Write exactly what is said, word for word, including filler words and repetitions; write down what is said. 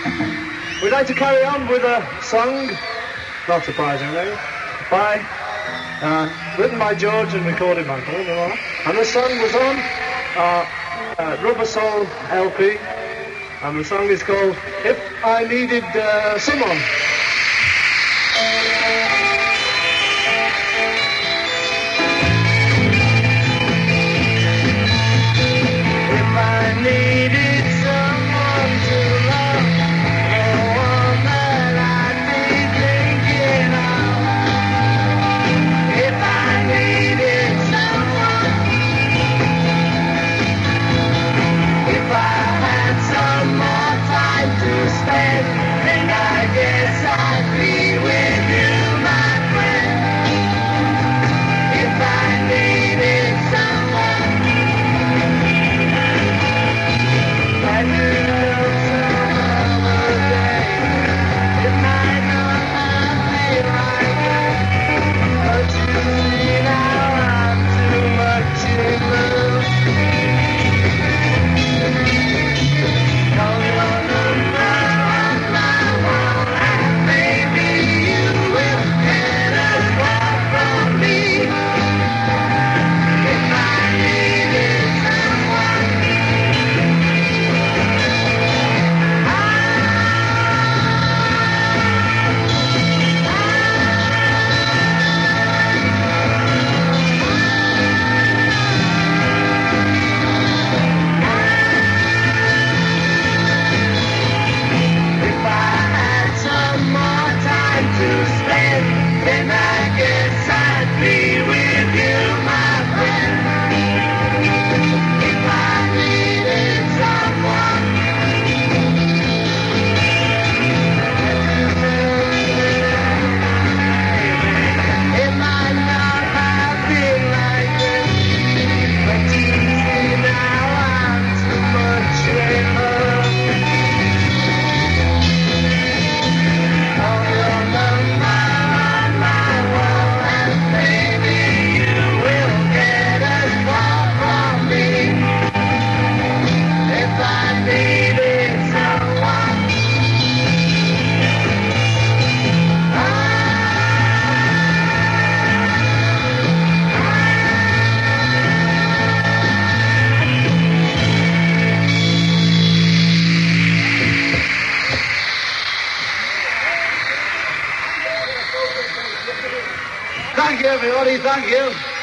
We'd like to carry on with a song, not surprisingly, by, uh, written by George and recorded by Paul. And the song was on our uh, Rubber Soul L P, and the song is called If I Needed uh, Someone. If I needed someone to love, the one that I'd be thinking of. If I needed someone, if I had some more time to spend, then I guess I'd be with you, my friend. If I needed someone, I do know some other day it might not have me right then, but you see now I'm too much in love. Call your number on my wall, and maybe you will get a call from me. If I needed someone, if I had some more time to spend, then I guess I'd be with you, my friend. If I needed someone, it might not have been like this, but you see now I'm too much in love. Call your number on my wall, and maybe you will get a call from me. If I needed someone, thank you, everybody. Thank you.